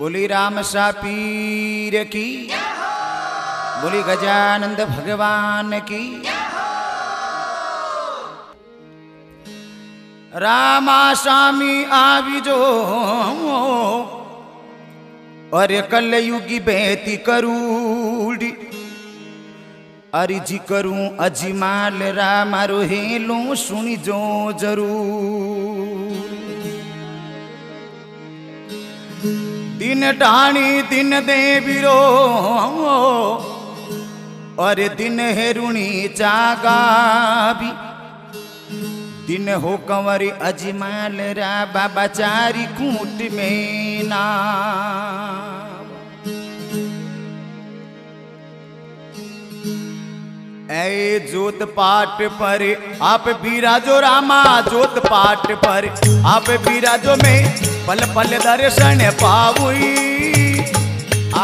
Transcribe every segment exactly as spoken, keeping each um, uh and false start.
बोली राम सापीर की, बोली गजानंद भगवान की। रामा स्वामी आविजो और कलयुगी बेती करूड़ी, अरे जी करूं अजमाल रामा रोहेलू सुनी जो जरूर। दिन ढाणी दिन देवीरो और दिन हेरुणी चागाबी, दिन हो कंवर अजमाल रा बाबा चारी कूट में ना। ऐ जोत पाट पर आप बिराजो रामा, जोत पाट पर आप बिराजो में पल पल दर्शन पावुई। आ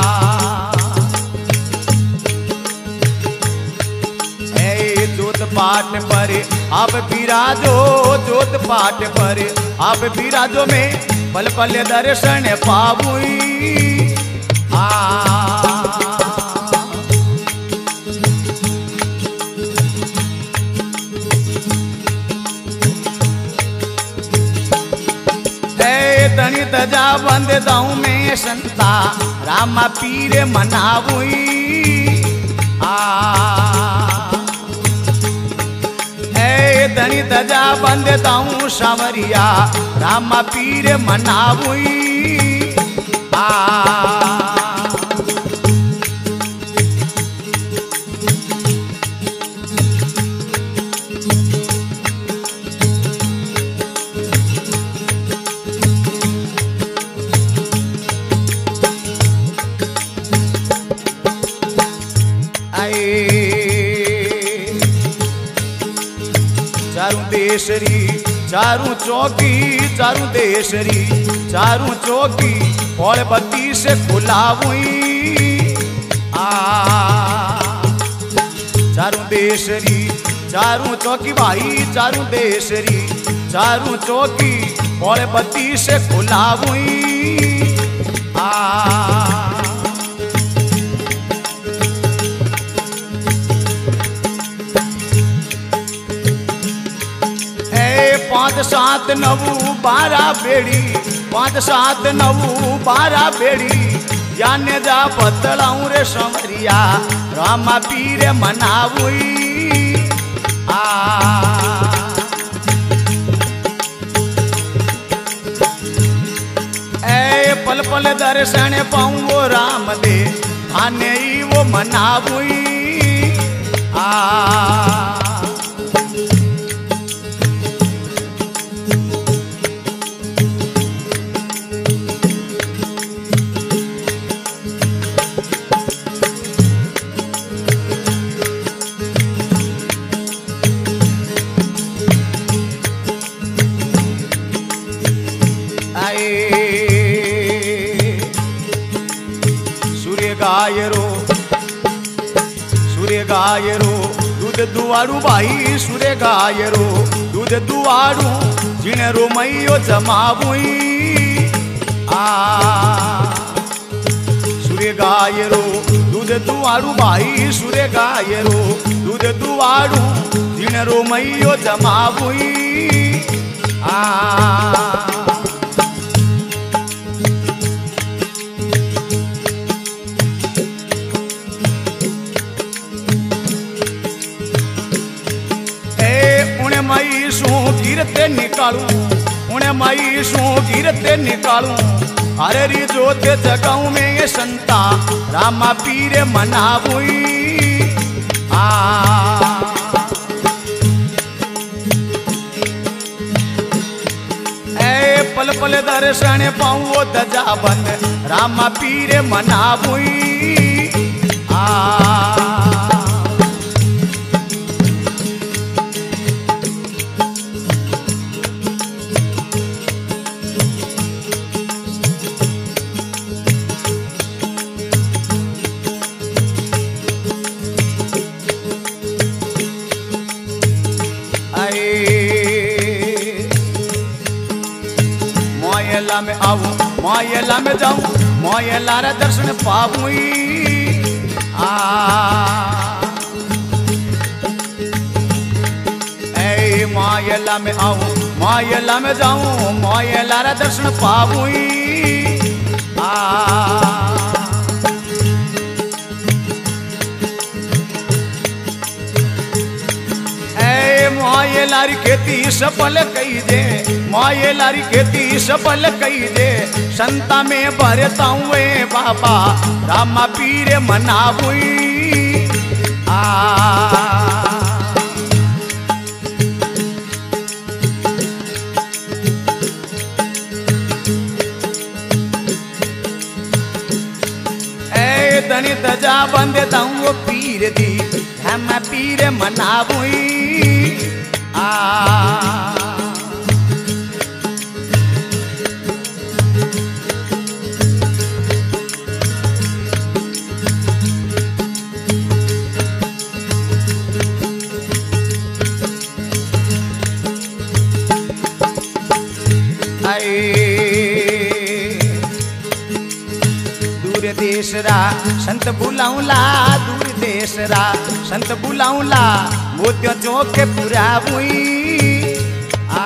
ऐ जोत पाट पर आप बिराजो, जोत पाट पर आप बिराजो में पल पल दर्शन पावुई। आ तनी तजा बंद दाऊ में संता रामा पीर मनावुई। आ ए तनी तजा बंद दाऊ सावरिया रामा पीर मनावुई। आ चारू देशरी चारू चौकी, चारू देशरी चारू चौकी फल बत्ती से खुलावुई। आ चारू देशरी चारू चौकी भाई, चारू देशरी चारू चौकी फल बत्ती से खुलावुई। आ पाँच सात नवू बारह बेड़ी, पाँच सात नवू बारह बेड़ी जाने जा बतलाऊं रे समरिया रामा पीर मनावुई। आ ए पल पल दर्शन पाऊं वो राम दे थाने ही वो मनावुई। आ सूर्य गायरो सूर्य गायरो दूध दुआरू भाई, सूर्य गायरो दूध दुआरू जिने रोमैयो जमावुई। आ सूर्य गायरो दूध दुआरू भाई, सूर्य गायरो दूध दुआरू जिने रोमैयो जमावुई। आ मई शू गिरते निकालू, उन्हें मई शू गिरते निकालू। अरे री जोत जगाऊ में ये संता रामा पीर मनावुई। आ ए पल पल दर्शन पाऊं वो दजा बंद रामा पीर मनावुई। आ मोयला में आऊं मोयला में जाऊं मोयला रे दर्शन पाऊं आ ए मोयला में आऊं मोयला में जाऊं मोयला रे दर्शन पाऊं आ माये लारी खेती सफल कही दे माये लारी खेती सफल कही दे संता में भरता हूँ बाबा रामा पीर मनाबुई आ ए तनी तजा बंदे ताऊं पीर दी रामा पीर मनाबुई आ दूर देश रा संत बुलाऊला दूर देश रा संत बुलाऊला मोतियों चौके पूरा हुई आ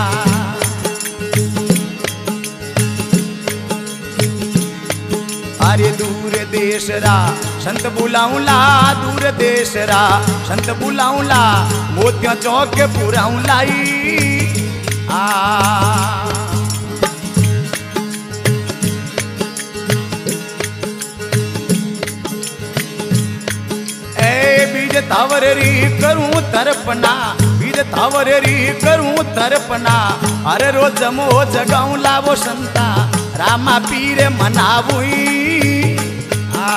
अरे दूर देश रा संत बुलाऊला दूर देश रा संत बुलाऊला मोतियों चौके पूरा लाई आ बीज तावरेरी करूं तरपना बीज तावरेरी करूं तरपना अरे रोज मो जगाऊं लावो संता रामा पीर मनाबुई आ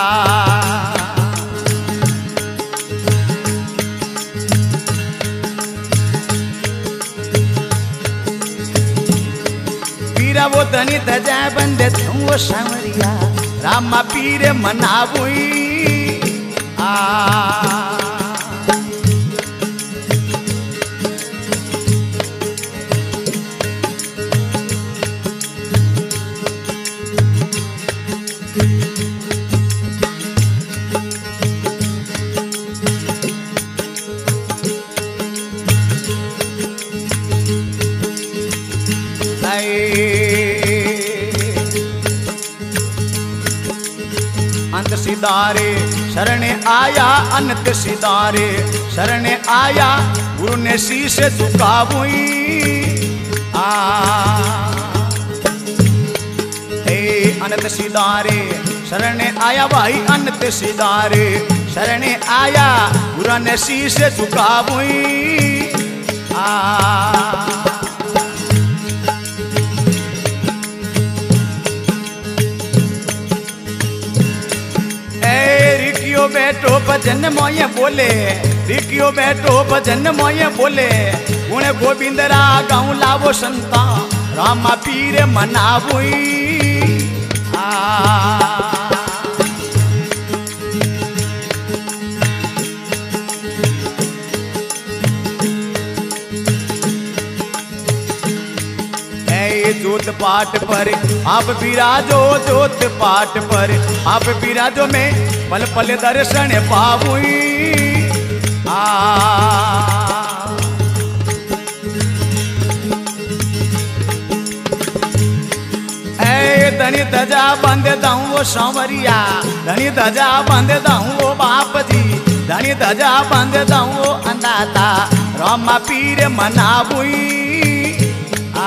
पीरा वो धनी तजा बंदे तुम वो सांवरिया रामा पीर मनाबुई आ अंत सिदारे शरण आया अनंत सिदारे शरण आया गुरु ने शीश झुकावुई आ हे अनंत सिदारे शरण आया भाई अनंत सिदारे शरण आया गुरु ने शीश झुकावुई आ रिकियो बैठो भजन मोये बोले रिकियो बैठो भजन मोये बोले उन्हें गोविंदरा गाऊं लावो संता रामा पीर मनाबुई आ जोत पाठ पर आप विराजो जोत पाठ पर आप विराजो में पल पल दर्शन पावुई आ ए धनी धजा बंद दाऊं वो सांवरिया धनी धजा बंद दाऊं वो बाप जी धनी धजा बंद दाऊं वो अंदाता रामा पीर मनाबुई आ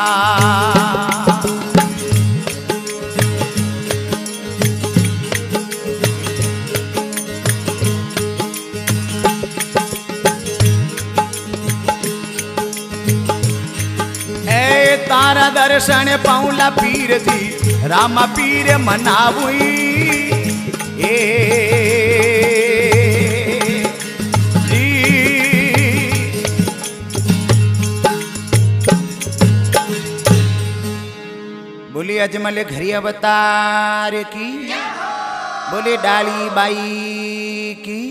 तारा दर्शन पाऊला पीर जी रामा पीर मनाबुई ए जी बोले अजमल घरी अवतार की बोले डाली बाई की